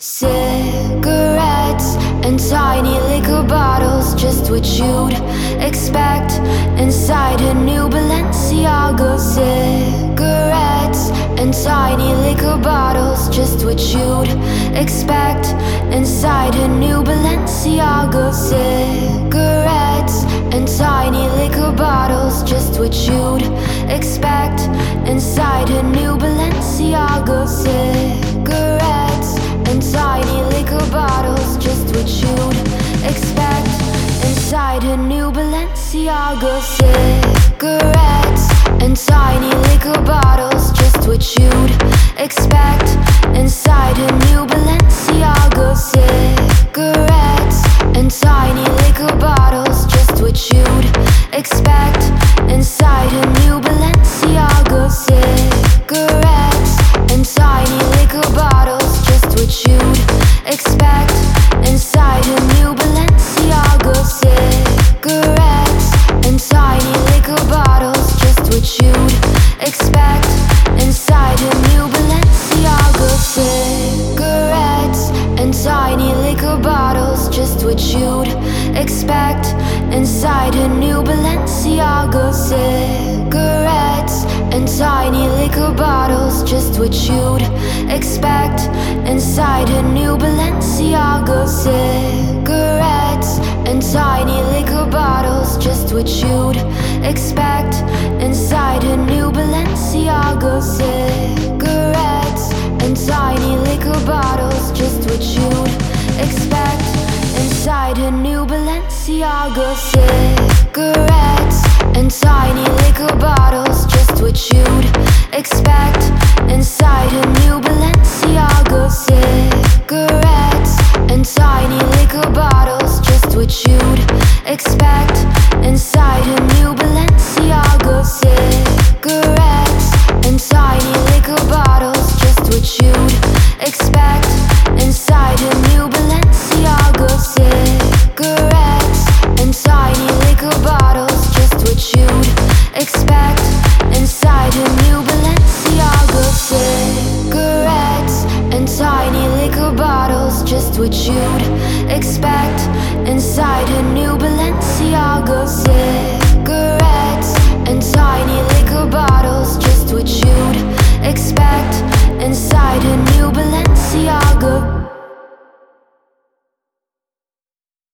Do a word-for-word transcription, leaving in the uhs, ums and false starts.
Cigarettes and tiny liquor bottles, just what you'd expect inside a new Balenciaga. Cigarettes and tiny liquor bottles, just what you'd expect inside a new Balenciaga. Cigarettes and tiny liquor bottles, just what you'd expect inside a new Balenciaga. Cigarettes and tiny liquor bottles, just what you'd expect inside a new Balenciaga. Cigarettes and tiny liquor bottles, just what you'd expect inside a new Balenciaga. Cigarettes and tiny liquor bottles, just what you'd expect inside a new Balenciaga. Cigarettes and tiny liquor bottles, just what you'd expect inside a new Balenciaga. Cigarettes and tiny liquor bottles, just what you'd expect inside a new Balenciaga. Cigarettes and tiny liquor bottles, just what you'd expect inside a new Balenciaga. Cigarettes and tiny liquor bottles, just what you'd expect inside a new Balenciaga. Cigarettes and tiny liquor bottles, just what you'd expect inside a new Balenciaga. Cigarettes and tiny liquor bottles, just what you'd expect inside a new Balenciaga. Cigarettes and tiny liquor bottles, just what you'd expect inside a new Balenciaga. Cigarettes and tiny liquor bottles, just what you'd expect inside a new Balenciaga. Cigarettes and tiny liquor bottles, just what you'd expect inside a new Balenciaga. Cigarettes and tiny liquor bottles, just what you'd expect inside a new Balenciaga. Cigarettes and tiny liquor bottles, just what you'd expect inside a new